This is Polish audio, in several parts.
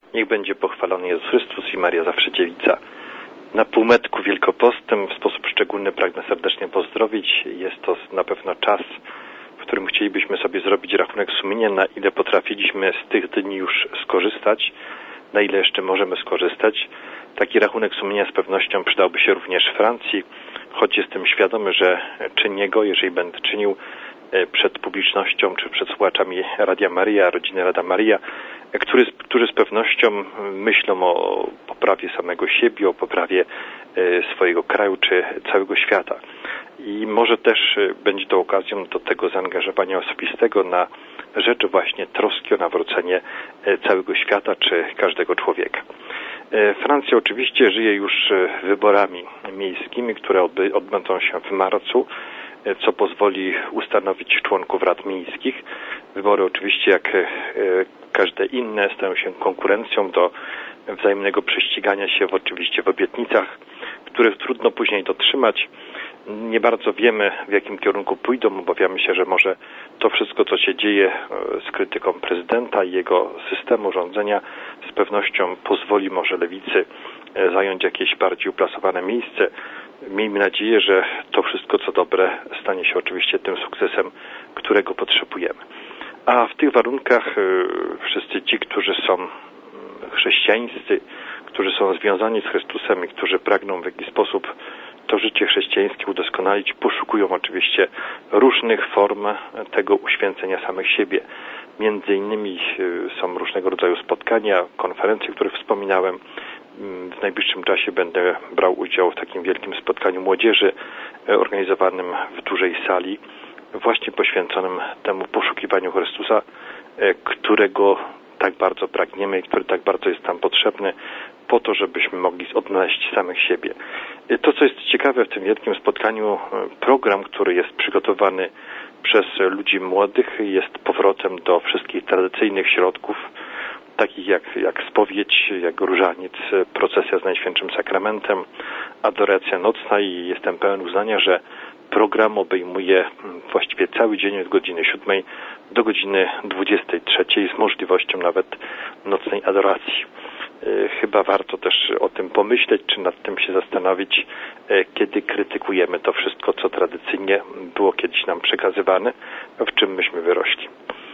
Niech będzie pochwalony Jezus Chrystus i Maria Zawsze Dziewica. Na półmetku Wielkopostym w sposób szczególny pragnę serdecznie pozdrowić. Jest to na pewno czas, w którym chcielibyśmy sobie zrobić rachunek sumienia, na ile potrafiliśmy z tych dni już skorzystać, na ile jeszcze możemy skorzystać. Taki rachunek sumienia z pewnością przydałby się również Francji, choć jestem świadomy, że czynię go, jeżeli będę czynił przed publicznością czy przed słuchaczami Radia Maria, rodziny Radia Maria, którzy z pewnością myślą o poprawie samego siebie, o poprawie swojego kraju czy całego świata. I może też będzie to okazją do tego zaangażowania osobistego na rzecz właśnie troski o nawrócenie całego świata czy każdego człowieka. Francja oczywiście żyje już wyborami miejskimi, które odbędą się w marcu, co pozwoli ustanowić członków rad miejskich. Wybory oczywiście, jak każde inne, stają się konkurencją do wzajemnego prześcigania się oczywiście w obietnicach, których trudno później dotrzymać. Nie bardzo wiemy, w jakim kierunku pójdą. Obawiamy się, że może to wszystko, co się dzieje z krytyką prezydenta i jego systemu rządzenia, z pewnością pozwoli może lewicy zająć jakieś bardziej uplasowane miejsce. Miejmy nadzieję, że to wszystko, co dobre, stanie się oczywiście tym sukcesem, którego potrzebujemy. A w tych warunkach wszyscy ci, którzy są chrześcijańscy, którzy są związani z Chrystusem i którzy pragną w jakiś sposób to życie chrześcijańskie udoskonalić, poszukują oczywiście różnych form tego uświęcenia samych siebie. Między innymi są różnego rodzaju spotkania, konferencje, o których wspominałem. W najbliższym czasie będę brał udział w takim wielkim spotkaniu młodzieży organizowanym w dużej sali, właśnie poświęconym temu poszukiwaniu Chrystusa, którego tak bardzo pragniemy i który tak bardzo jest nam potrzebny po to, żebyśmy mogli odnaleźć samych siebie. To, co jest ciekawe w tym wielkim spotkaniu, program, który jest przygotowany przez ludzi młodych, jest powrotem do wszystkich tradycyjnych środków, takich jak spowiedź, jak różaniec, procesja z Najświętszym Sakramentem, adoracja nocna, i jestem pełen uznania, że program obejmuje właściwie cały dzień od godziny 7 do godziny 23 z możliwością nawet nocnej adoracji. Chyba warto też o tym pomyśleć, czy nad tym się zastanowić, kiedy krytykujemy to wszystko, co tradycyjnie było kiedyś nam przekazywane, w czym myśmy wyrośli.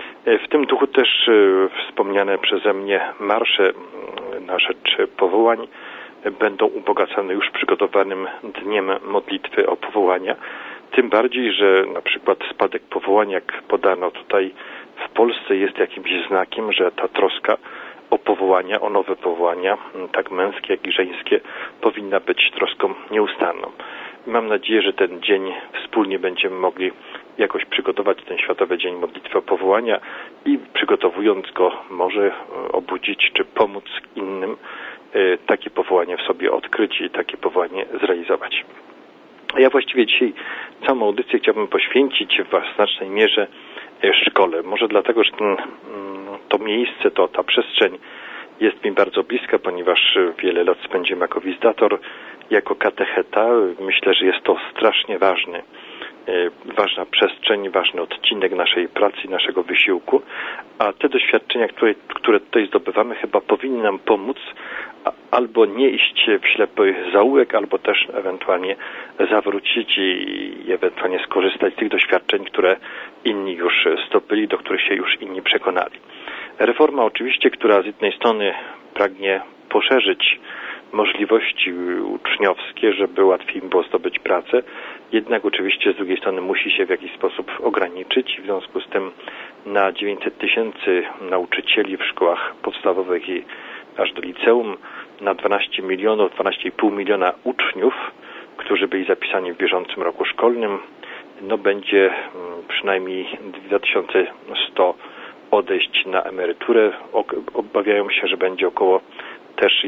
W tym duchu też wspomniane przeze mnie marsze na rzecz powołań będą ubogacane już przygotowanym dniem modlitwy o powołania. Tym bardziej, że na przykład spadek powołań, jak podano tutaj w Polsce, jest jakimś znakiem, że ta troska o powołania, o nowe powołania, tak męskie, jak i żeńskie, powinna być troską nieustanną. Mam nadzieję, że ten dzień wspólnie będziemy mogli jakoś przygotować, ten Światowy Dzień Modlitwy o Powołania, i przygotowując go może obudzić czy pomóc innym takie powołanie w sobie odkryć i takie powołanie zrealizować. Ja właściwie dzisiaj całą audycję chciałbym poświęcić w znacznej mierze szkole. Może dlatego, że to miejsce, ta przestrzeń jest mi bardzo bliska, ponieważ wiele lat spędziłem jako wizytator, jako katecheta. Myślę, że jest to strasznie ważna przestrzeń, ważny odcinek naszej pracy, naszego wysiłku, a te doświadczenia, które tutaj zdobywamy, chyba powinny nam pomóc albo nie iść w ślepy zaułek, albo też ewentualnie zawrócić i ewentualnie skorzystać z tych doświadczeń, które inni już zdobyli, do których się już inni przekonali. Reforma oczywiście, która z jednej strony pragnie poszerzyć możliwości uczniowskie, żeby łatwiej im było zdobyć pracę, jednak oczywiście z drugiej strony musi się w jakiś sposób ograniczyć. W związku z tym na 900 tysięcy nauczycieli w szkołach podstawowych i aż do liceum, na 12,5 miliona uczniów, którzy byli zapisani w bieżącym roku szkolnym, będzie przynajmniej 2100 odejść na emeryturę. Obawiają się, że będzie około też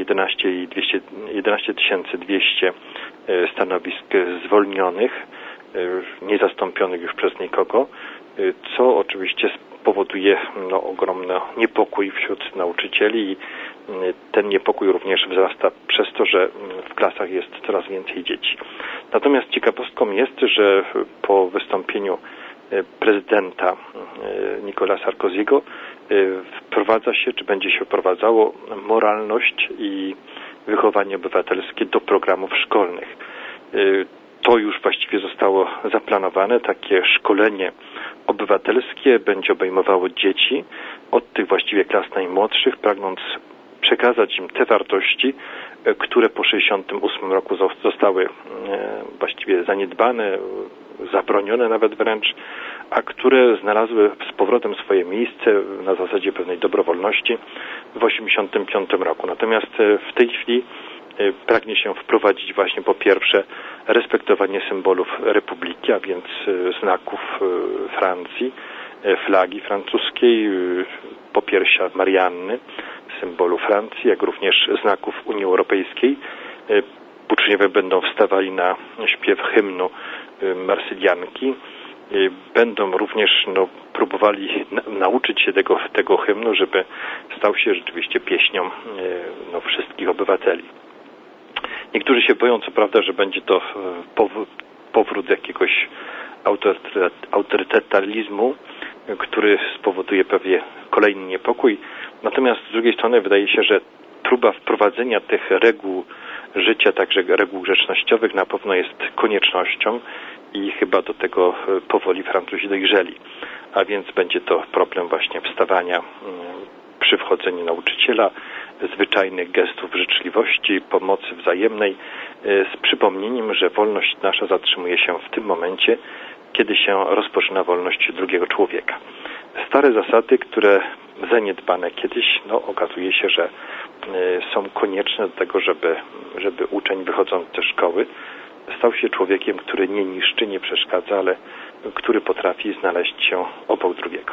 11 200 stanowisk zwolnionych, niezastąpionych już przez nikogo, co oczywiście spowoduje ogromny niepokój wśród nauczycieli i ten niepokój również wzrasta przez to, że w klasach jest coraz więcej dzieci. Natomiast ciekawostką jest, że po wystąpieniu prezydenta Nicola Sarkozy'ego wprowadza się, czy będzie się wprowadzało moralność i wychowanie obywatelskie do programów szkolnych. To już właściwie zostało zaplanowane. Takie szkolenie obywatelskie będzie obejmowało dzieci od tych właściwie klas najmłodszych, pragnąc przekazać im te wartości, które po 1968 roku zostały właściwie zaniedbane, zabronione nawet wręcz, a które znalazły z powrotem swoje miejsce na zasadzie pewnej dobrowolności w 1985 roku. Natomiast w tej chwili pragnie się wprowadzić właśnie po pierwsze respektowanie symbolów republiki, a więc znaków Francji, flagi francuskiej, popiersia Marianny, symbolu Francji, jak również znaków Unii Europejskiej. Uczniowie będą wstawali na śpiew hymnu Marsylianki. Będą również próbowali nauczyć się tego hymnu, żeby stał się rzeczywiście pieśnią wszystkich obywateli. Niektórzy się boją, co prawda, że będzie to powrót jakiegoś autorytaryzmu, który spowoduje pewnie kolejny niepokój. Natomiast z drugiej strony wydaje się, że próba wprowadzenia tych reguł życia, także reguł grzecznościowych, na pewno jest koniecznością i chyba do tego powoli Francuzi dojrzeli. A więc będzie to problem właśnie wstawania przy wchodzeniu nauczyciela, zwyczajnych gestów życzliwości, pomocy wzajemnej, z przypomnieniem, że wolność nasza zatrzymuje się w tym momencie, kiedy się rozpoczyna wolność drugiego człowieka. Stare zasady, które zaniedbane kiedyś, okazuje się, że są konieczne do tego, żeby uczeń wychodząc ze szkoły stał się człowiekiem, który nie niszczy, nie przeszkadza, ale który potrafi znaleźć się obok drugiego.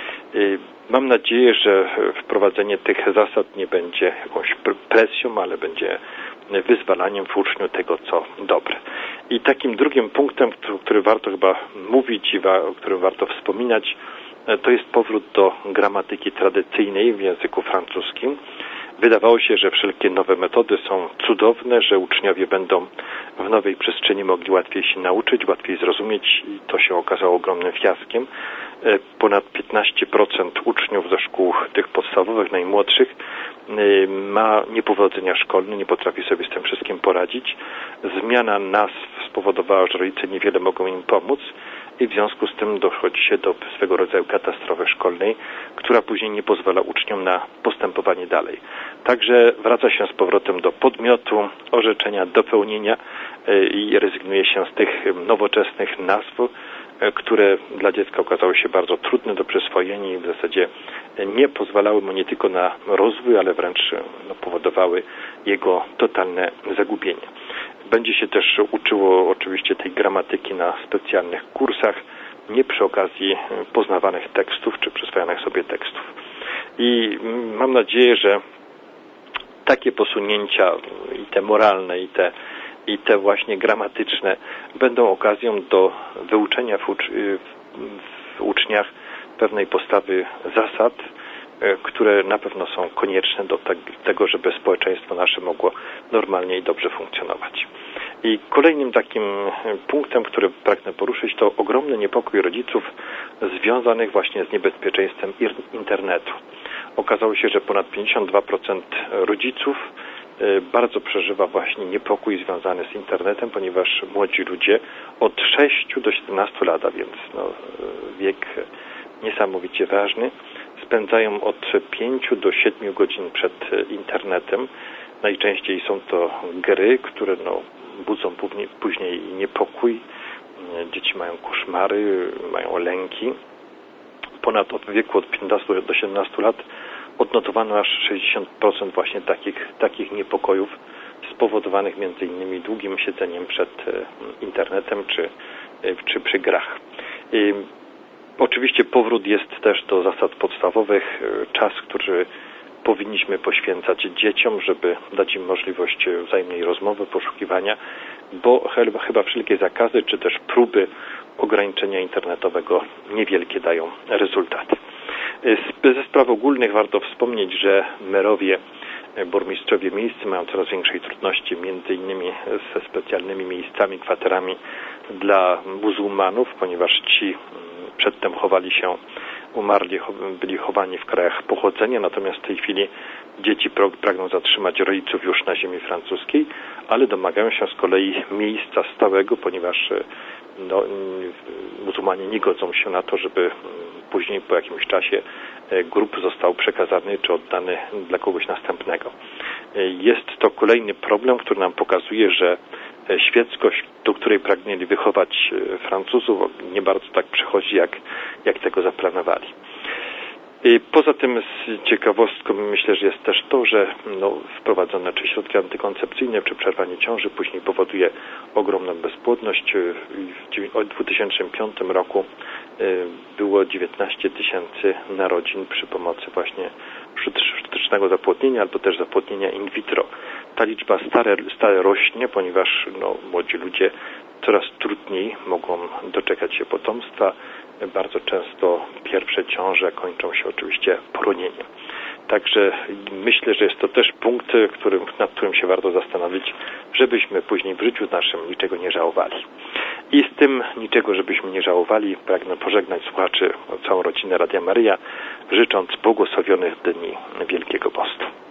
Mam nadzieję, że wprowadzenie tych zasad nie będzie jakąś presją, ale będzie wyzwalaniem w uczniu tego, co dobre. I takim drugim punktem, o którym warto chyba mówić i o którym warto wspominać, to jest powrót do gramatyki tradycyjnej w języku francuskim. Wydawało się, że wszelkie nowe metody są cudowne, że uczniowie będą w nowej przestrzeni mogli łatwiej się nauczyć, łatwiej zrozumieć i to się okazało ogromnym fiaskiem. Ponad 15% uczniów ze szkół tych podstawowych, najmłodszych ma niepowodzenia szkolne, nie potrafi sobie z tym wszystkim poradzić. Zmiana nazw spowodowała, że rodzice niewiele mogą im pomóc i w związku z tym dochodzi się do swego rodzaju katastrofy szkolnej, która później nie pozwala uczniom na postępowanie dalej. Także wraca się z powrotem do podmiotu, orzeczenia, dopełnienia i rezygnuje się z tych nowoczesnych nazw, które dla dziecka okazały się bardzo trudne do przyswojenia i w zasadzie nie pozwalały mu nie tylko na rozwój, ale wręcz powodowały jego totalne zagubienie. Będzie się też uczyło oczywiście tej gramatyki na specjalnych kursach, nie przy okazji poznawanych tekstów czy przyswajanych sobie tekstów. I mam nadzieję, że takie posunięcia i te moralne, i te właśnie gramatyczne będą okazją do wyuczenia w uczniach pewnej postawy zasad, które na pewno są konieczne do tego, żeby społeczeństwo nasze mogło normalnie i dobrze funkcjonować. I kolejnym takim punktem, który pragnę poruszyć, to ogromny niepokój rodziców związanych właśnie z niebezpieczeństwem internetu. Okazało się, że ponad 52% rodziców bardzo przeżywa właśnie niepokój związany z internetem, ponieważ młodzi ludzie od 6 do 17 lat, a więc wiek niesamowicie ważny, spędzają od 5 do 7 godzin przed internetem. Najczęściej są to gry, które budzą później niepokój. Dzieci mają koszmary, mają lęki. W wieku od 15 do 17 lat odnotowano aż 60% właśnie takich niepokojów spowodowanych między innymi długim siedzeniem przed internetem czy przy grach. Oczywiście powrót jest też do zasad podstawowych, czas, który powinniśmy poświęcać dzieciom, żeby dać im możliwość wzajemnej rozmowy, poszukiwania, bo chyba wszelkie zakazy czy też próby ograniczenia internetowego niewielkie dają rezultaty. Ze spraw ogólnych warto wspomnieć, że merowie, burmistrzowie miejsc mają coraz większej trudności, między innymi ze specjalnymi miejscami, kwaterami dla muzułmanów, ponieważ ci przedtem chowali się umarli, byli chowani w krajach pochodzenia, natomiast w tej chwili dzieci pragną zatrzymać rodziców już na ziemi francuskiej, ale domagają się z kolei miejsca stałego, ponieważ muzułmanie nie godzą się na to, żeby później po jakimś czasie grób został przekazany czy oddany dla kogoś następnego. Jest to kolejny problem, który nam pokazuje, że świeckość, do której pragnęli wychować Francuzów, nie bardzo tak przechodzi, jak tego zaplanowali. Poza tym z ciekawostką myślę, że jest też to, że wprowadzone czy środki antykoncepcyjne, czy przerwanie ciąży później powoduje ogromną bezpłodność. W 2005 roku było 19 000 narodzin przy pomocy właśnie sztucznego zapłodnienia albo też zapłodnienia in vitro. Ta liczba stale rośnie, ponieważ młodzi ludzie coraz trudniej mogą doczekać się potomstwa. Bardzo często pierwsze ciąże kończą się oczywiście poronieniem. Także myślę, że jest to też punkt, nad którym się warto zastanowić, żebyśmy później w życiu naszym niczego nie żałowali. I z tym niczego, żebyśmy nie żałowali, pragnę pożegnać słuchaczy, całą rodzinę Radia Maryja, życząc błogosławionych dni Wielkiego Postu.